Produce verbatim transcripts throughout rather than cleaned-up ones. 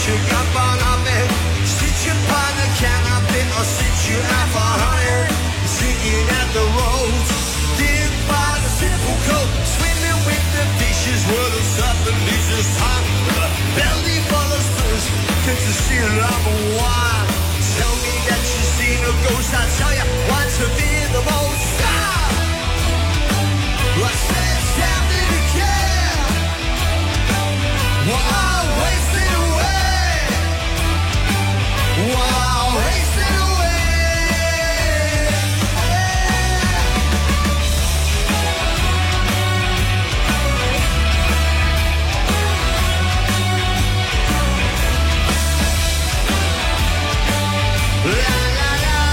you up on up it. Sit you upon a canopy or sit you out for hire. Singing at the roads, give by the simple coat. Swimming with the fishes, world of something leaves tongue. Belly full of spoons, gets a seal of wine. Tell me that you've seen a ghost, I'll tell you what to be the most. Stop! I said stop in the care. Wow, wasted away. Wow, wasted away. La la la.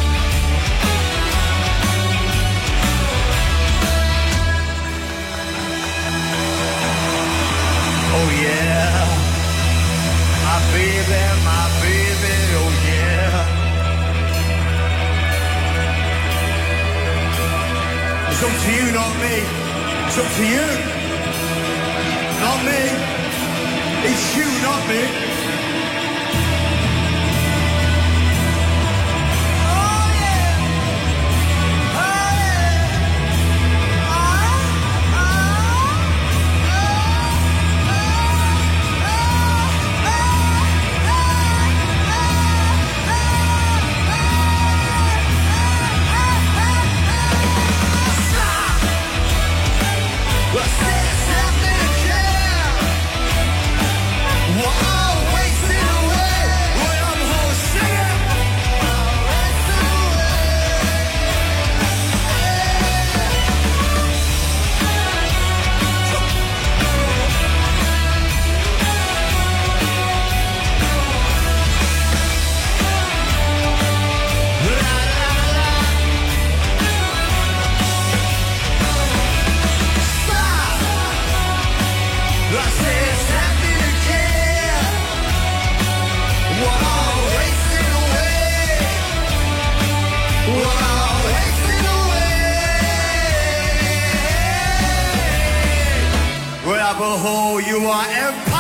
Oh yeah, my baby, my baby, oh yeah. It's up to you, not me. It's up to you, not me. It's you, not me. You are empire.